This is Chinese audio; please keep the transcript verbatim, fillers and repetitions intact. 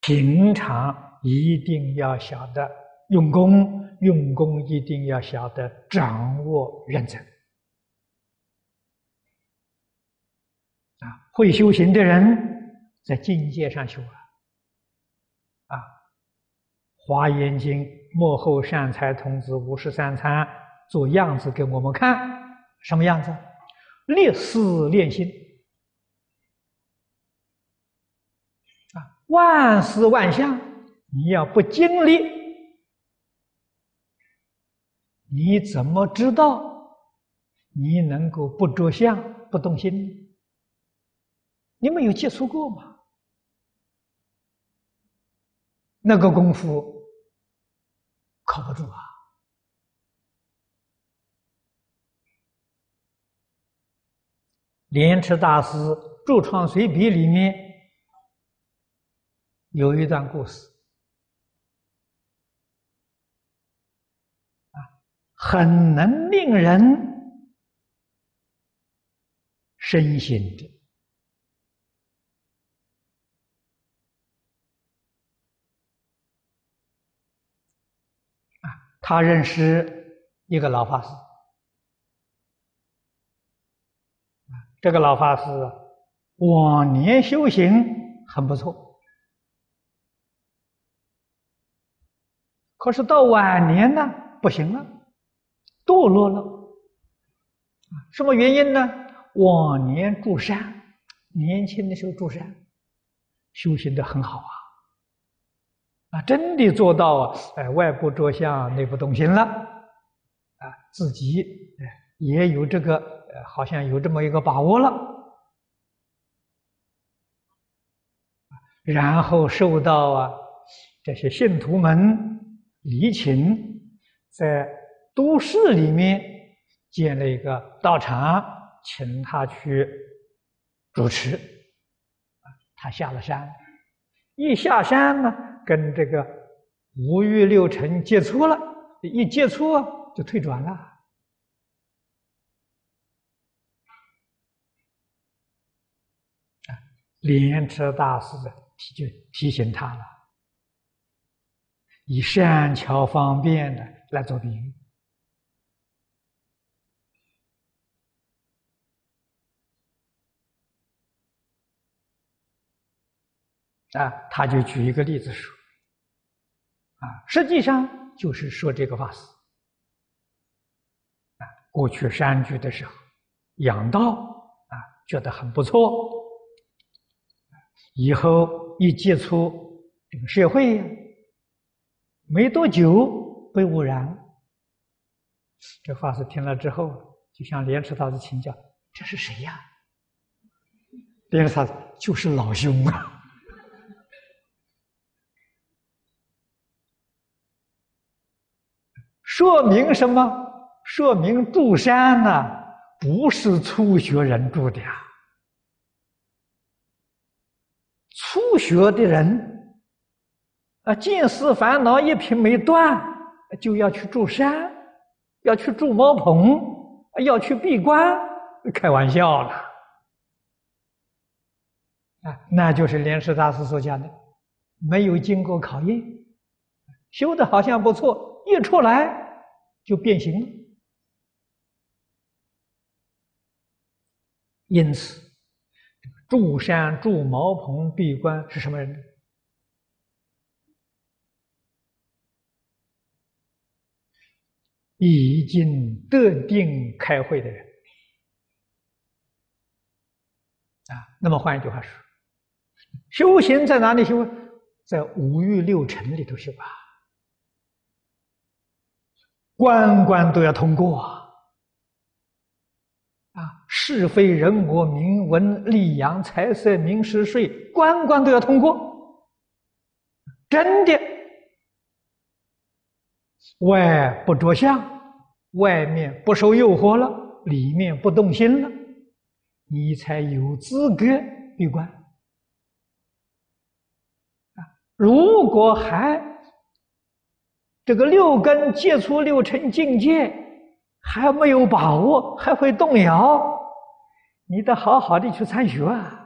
平常一定要晓得用功，用功一定要晓得掌握原则。啊，会修行的人在境界上修啊。啊，《华严经》幕后善财童子五十三参做样子给我们看，什么样子？立思练心啊，万事万象，你要不经历，你怎么知道你能够不着相、不动心呢？你没有接触过吗？那个功夫靠不住啊！莲池大师《著创随笔》里面有一段故事啊，很能令人深省的。啊，他认识一个老法师。这个老法师往年修行很不错，可是到晚年呢，不行了，堕落了。什么原因呢？往年住山，年轻的时候住山，修行得很好啊，啊，真的做到啊，哎，外部着相，内部动心了，啊，自己也有这个。好像有这么一个把握了，然后受到啊这些信徒们礼请，在都市里面建了一个道场，请他去主持。他下了山，一下山呢，跟这个五欲六尘接触了，一接触啊就退转了。莲池大师就提醒他了，以善巧方便的来做比喻啊，他就举一个例子说，啊，实际上就是说这个法师啊，过去山居的时候养道啊，觉得很不错。以后一接触这个社会，没多久被污染。这法师听了之后，就向莲池大师请教：“这是谁呀？”莲池大师：“就是老兄啊。”说明什么？说明住山呢，不是初学人住的呀。初学的人啊，见思烦恼一品没断，就要去住山，要去住茅棚，要去闭关，开玩笑了啊！那就是莲池大师所讲的，没有经过考验，修的好像不错，一出来就变形了。因此住山住茅棚闭关是什么人呢？已经得定开慧的人啊。那么换一句话说，修行在哪里修？在五欲六尘里头修啊，关关都要通过啊。啊，是非人我名闻利养财色名食睡，关关都要通过。真的，外不着相，外面不受诱惑了，里面不动心了，你才有资格闭关。啊，如果还这个六根接触六尘境界还没有把握，还会动摇，你得好好的去参学啊。